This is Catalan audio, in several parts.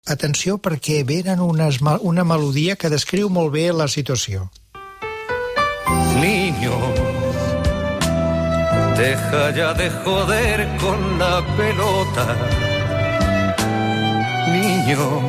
Atenció, perquè venen una melodia que descriu molt bé la situació. Niño, deja ya de joder con la pelota. Niño,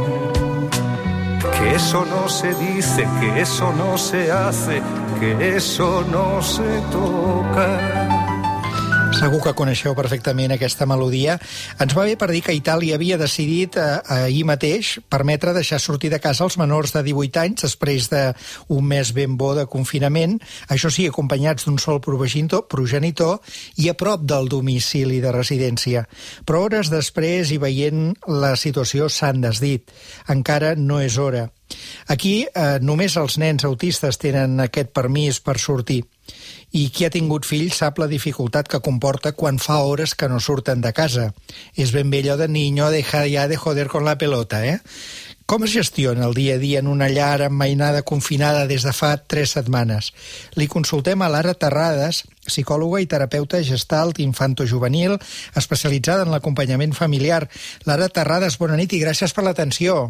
que eso no se dice, que eso no se hace, que eso no se toca. Segur que coneixeu perfectament aquesta melodia. Ens va bé per dir que Itàlia havia decidit ahir mateix permetre deixar sortir de casa els menors de 18 anys després d'un mes ben bo de confinament, això sí, acompanyats d'un sol progenitor i a prop del domicili de residència. Però hores després i veient la situació s'han desdit. Encara no és hora. Aquí només els nens autistes tenen aquest permís per sortir. I qui ha tingut fills sap la dificultat que comporta quan fa hores que no surten de casa. És ben bé allò de niño, deja ya de joder con la pelota, eh? Com es gestiona el dia a dia en una llar emmainada confinada des de fa 3 setmanes? Li consultem a Lara Terrades, psicòloga i terapeuta gestalt infantojuvenil, especialitzada en l'acompanyament familiar. Lara Terrades, bona nit i gràcies per l'atenció.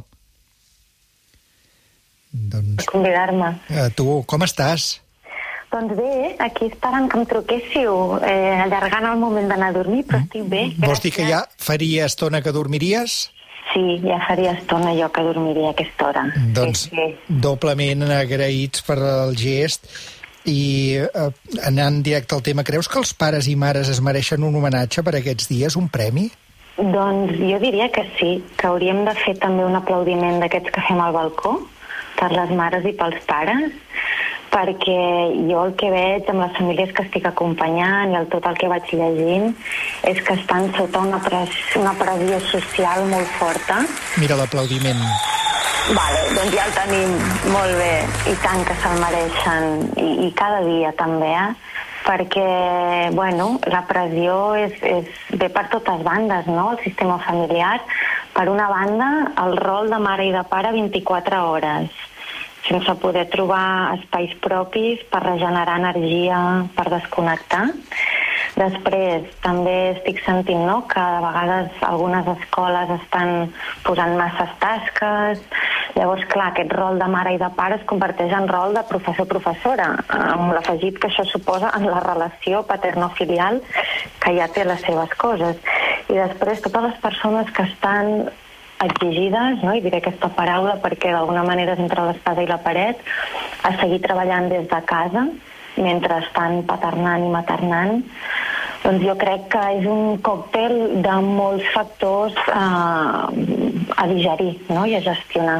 Per convidar-me. Tu, com estàs? Doncs bé, aquí esperant que em truquéssiu, allargant el moment d'anar a dormir, però estic bé. Vols dir que ja faria estona que dormiries? Sí, ja faria estona jo que dormiria a aquesta hora. Doncs sí. Doblement agraïts per el gest. I anant directe al tema, creus que els pares i mares es mereixen un homenatge per aquests dies, un premi? Doncs jo diria que sí, que hauríem de fer també un aplaudiment d'aquests que fem al balcó, per les mares i pels pares, perquè jo el que veig amb les famílies que estic acompanyant i tot el que vaig llegint és que estan sota una pressió social molt forta. Mira l'aplaudiment. Vale, doncs ja el tenim molt bé, i tant que se'l mereixen, i cada dia també, perquè, bueno, la pressió ve per totes bandes, no?, el sistema familiar. Per una banda, el rol de mare i de pare 24 hores, sense poder trobar espais propis per regenerar energia, per desconnectar. Després, també estic sentint, no?, que a vegades algunes escoles estan posant masses tasques. Llavors, clar, aquest rol de mare i de pare es converteix en rol de professor-professora, amb l'afegit que això suposa en la relació paterno-filial, que ja té les seves coses. I després, totes les persones que estan exigides, no?, i diré aquesta paraula perquè d'alguna manera és entre l'espasa i la paret, a seguir treballant des de casa mentre estan paternant i maternant, doncs jo crec que és un còctel de molts factors a digerir, no?, i a gestionar.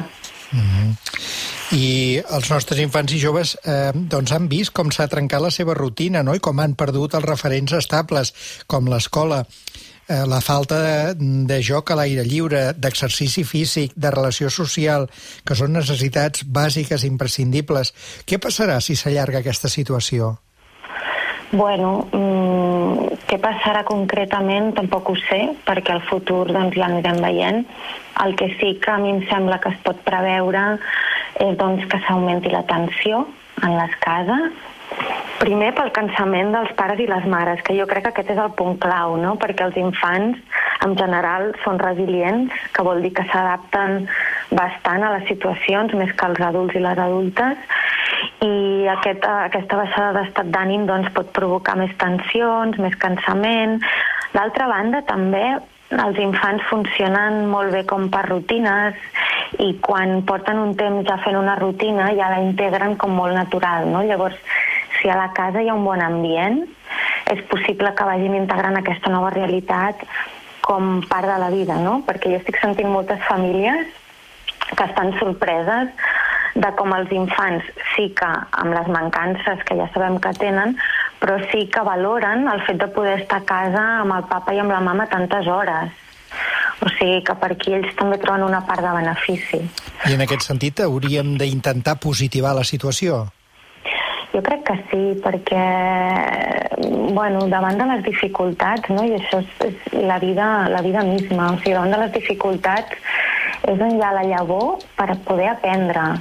I els nostres infants i joves doncs han vist com s'ha trencat la seva rutina, no?, i com han perdut els referents estables, com l'escola. La falta de joc a l'aire lliure, d'exercici físic, de relació social, que són necessitats bàsiques i imprescindibles. Què passarà si s'allarga aquesta situació? Bueno, què passarà concretament tampoc ho sé, perquè al futur doncs, ja anirem veient. El que sí que a mi em sembla que es pot preveure és doncs, que s'augmenti la tensió en les cases. Primer pel cansament dels pares i les mares, que jo crec que aquest és el punt clau, no?, perquè els infants en general són resilients, que vol dir que s'adapten bastant a les situacions, més que els adults i les adultes, i aquesta baixada d'estat d'ànim doncs, pot provocar més tensions, més cansament. D'altra banda, també els infants funcionen molt bé com per rutines i quan porten un temps ja fent una rutina ja la integren com molt natural, no? Llavors, si a la casa hi ha un bon ambient, és possible que vagin integrant aquesta nova realitat com part de la vida, no? Perquè jo estic sentint moltes famílies que estan sorpreses de com els infants sí que, amb les mancances que ja sabem que tenen, però sí que valoren el fet de poder estar a casa amb el papa i amb la mama tantes hores. O sigui que per aquí ells també troben una part de benefici. I en aquest sentit hauríem d'intentar positivar la situació? Jo crec que sí, perquè bueno, davant de les dificultats, no? I això és la vida misma, o sigui, davant de les dificultats és on hi ha la llavor per poder aprendre.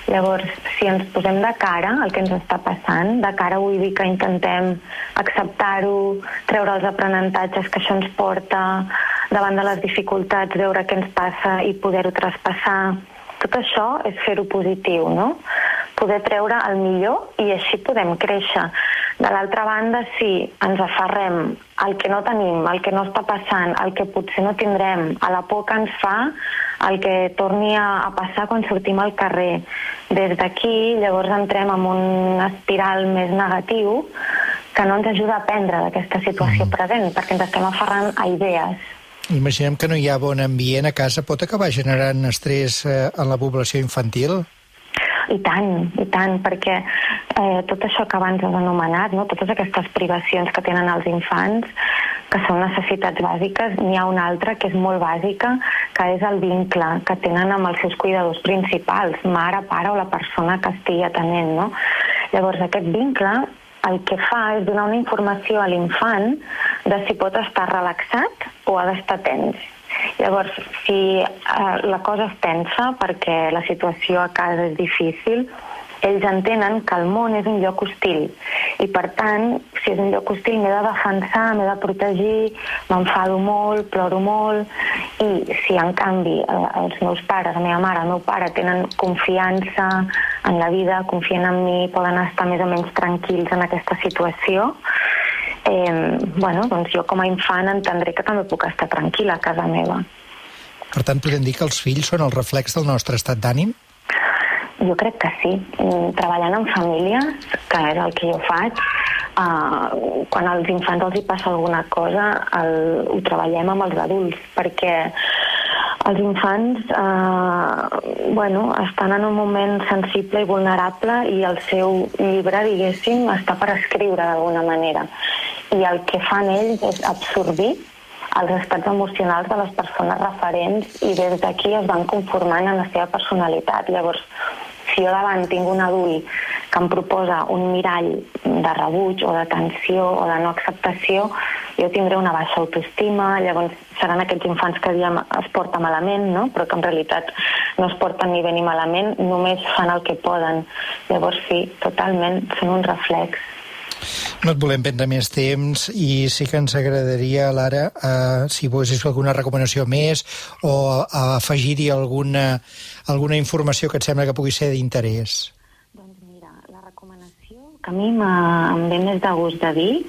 Llavors, si ens posem de cara al que ens està passant, de cara vull dir que intentem acceptar-ho, treure els aprenentatges que això ens porta, davant de les dificultats, veure què ens passa i poder-ho traspassar. Tot això és fer-ho positiu, no? Poder treure el millor i així podem créixer. De l'altra banda, si ens aferrem al que no tenim, al que no està passant, al que potser no tindrem, a la por que ens fa, el que torni a passar quan sortim al carrer. Des d'aquí, llavors entrem en una espiral més negatiu que no ens ajuda a aprendre d'aquesta situació present, perquè ens estem aferrant a idees. Imaginem que no hi ha bon ambient a casa. Pot acabar generant estrès en la població infantil? I tant, perquè tot això que abans has anomenat, no? Totes aquestes privacions que tenen els infants, que són necessitats bàsiques, n'hi ha una altra que és molt bàsica, que és el vincle que tenen amb els seus cuidadors principals, mare, pare o la persona que estigui atenent, no? Llavors, aquest vincle el que fa és donar una informació a l'infant de si pot estar relaxat o ha d'estar tens. Llavors, si la cosa es tensa perquè la situació a casa és difícil, ells entenen que el món és un lloc hostil i, per tant, si és un lloc hostil m'he de defensar, m'he de protegir, m'enfado molt, ploro molt, i si, en canvi, els meus pares, la meva mare, el meu pare tenen confiança en la vida, confien en mi, poden estar més o menys tranquils en aquesta situació, doncs jo com a infant entendré que també puc estar tranquil·la a casa meva. Per tant, podem dir que els fills són el reflex del nostre estat d'ànim? Jo crec que sí. Treballant en famílies, que és el que jo faig, quan als infants els hi passa alguna cosa, ho treballem amb els adults, perquè els infants estan en un moment sensible i vulnerable i el seu llibre, diguéssim, està per escriure d'alguna manera. I el que fan ells és absorbir els estats emocionals de les persones referents i des d'aquí es van conformant en la seva personalitat. Llavors, si jo davant tinc un adult que em proposa un mirall de rebuig o de tensió o de no acceptació, jo tindré una baixa autoestima, llavors seran aquests infants que diem es porta malament, no? Però que en realitat no es porten ni bé ni malament, només fan el que poden. Llavors sí, totalment, són un reflex. No et volem prendre més temps i sí que ens agradaria, Lara, si possis alguna recomanació més o afegir-hi alguna informació que et sembla que pugui ser d'interès. Doncs mira, la recomanació que a mi em ve més de gust de dir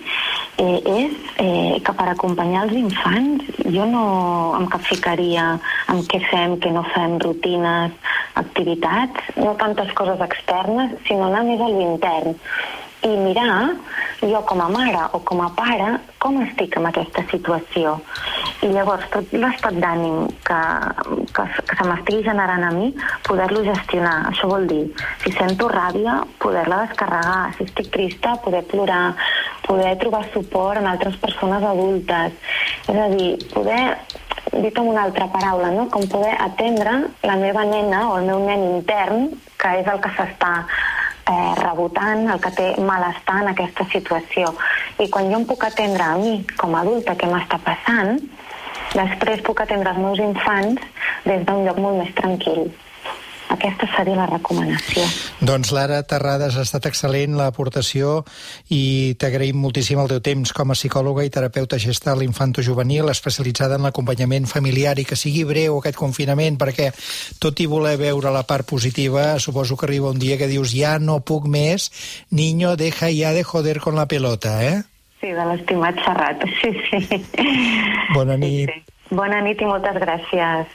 és que per acompanyar els infants jo no em capficaria en què fem, què no fem, rutines, activitats, no tantes coses externes, sinó anar més a l'intern. I mirar, jo com a mare o com a pare, com estic en aquesta situació. I llavors tot l'estat d'ànim que se m'estigui generant a mi, poder-lo gestionar. Això vol dir, si sento ràbia, poder-la descarregar. Si estic trista, poder plorar, poder trobar suport en altres persones adultes. És a dir, poder, dit amb una altra paraula, no? Com poder atendre la meva nena o el meu nen intern, que és el que s'està rebotant, el que té malestar en aquesta situació. I quan jo em puc atendre a mi com a adulta què m'està passant, després puc atendre els meus infants des d'un lloc molt més tranquil. Aquesta seria la recomanació. Doncs Lara Terrades, ha estat excel·lent l'aportació i t'agraïm moltíssim el teu temps com a psicòloga i terapeuta gestal infantojuvenil especialitzada en l'acompanyament familiar i que sigui breu aquest confinament perquè tot i voler veure la part positiva, suposo que arriba un dia que dius ja no puc més, niño, deja ya de joder con la pelota, eh? Sí, de l'estimat Serrat, sí. Bona nit. Sí. Bona nit i moltes gràcies.